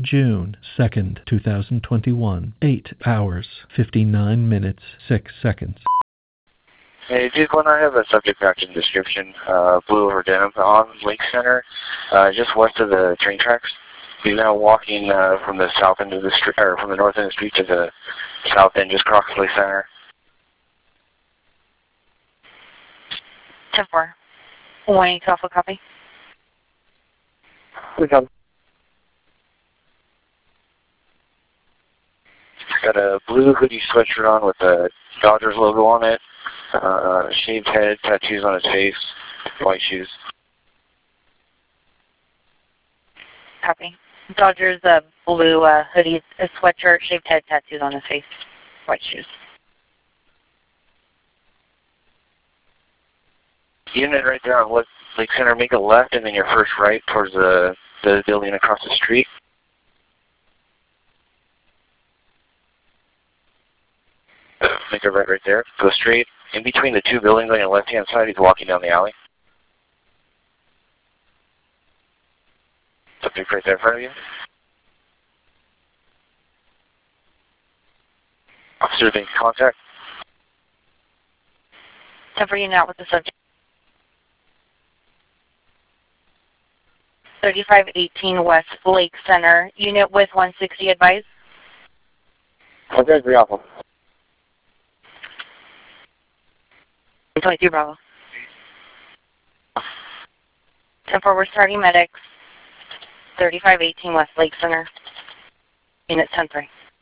June 2nd, 2021, 8 hours, 59 minutes, 6 seconds. Hey, Duke, when I have a subject action description, blue over denim on Lake Center, just west of the train tracks. He's now walking from the south end of the street, or from the north end of the street to the south end, just across Lake Center. 10-4. 182 Alpha, copy. We come. Got a blue hoodie sweatshirt on with a Dodgers logo on it, shaved head, tattoos on his face, white shoes. Copy. Dodgers blue hoodie, a sweatshirt, shaved head, tattoos on his face, white shoes. Unit right there on Lake Center, make a left and then your first right towards the building across the street. Make a right there. Go straight. In between the two buildings on your left-hand side, he's walking down the alley. Subject right there in front of you. Officer making contact. 10-4, unit out with the subject. 3518 West Lake Center, unit with 160 advised. Okay, 3 Alpha. 22 Bravo. 10-4, we're starting medics. 3518 West Lake Center, unit 10-3.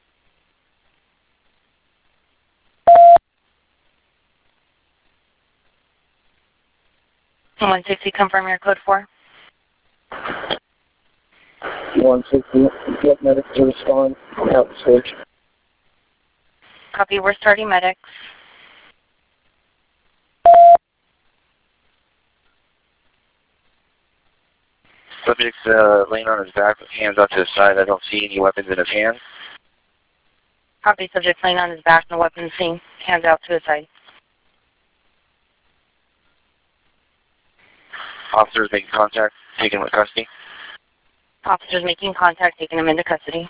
And 160, confirm your code 4. 160, get medics to respond. Out the switch. Copy, we're starting medics. Subject's laying on his back with hands out to his side. I don't see any weapons in his hand. Copy, subject laying on his back, no weapons seen, hands out to his side. Officers making contact, taking him into custody. Officers making contact, taking him into custody.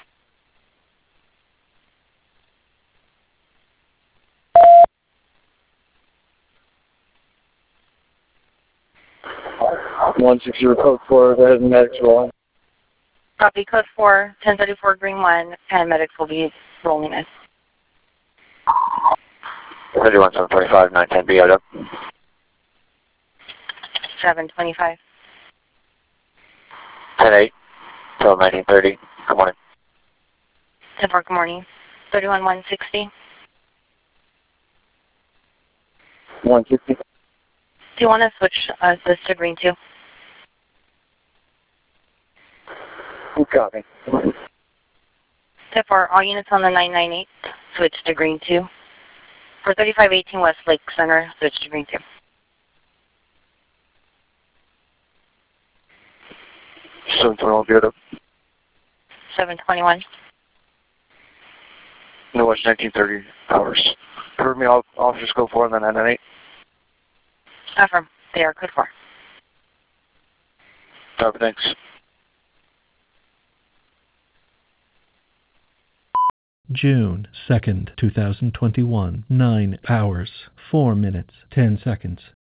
One 60 code 4, go ahead and medics rolling. Copy, code 4, 1034 green 1, and medics will be rolling in. 31725, 910 BOW. 725. 10-8, till 1930. Good morning. 10-4, good morning. 31160. 160. Do you want to switch this to green 2? Copy. 10-4, all units on the 998, switch to green 2. For 3518 West Lake Center, switch to green 2. 721 BOW. 721. No, it's 1930 hours. Heard me, officers go 4 and then 998. Affirm, they are code 4. Copy, thanks. June 2nd, 2021, 9 hours, 4 minutes, 10 seconds.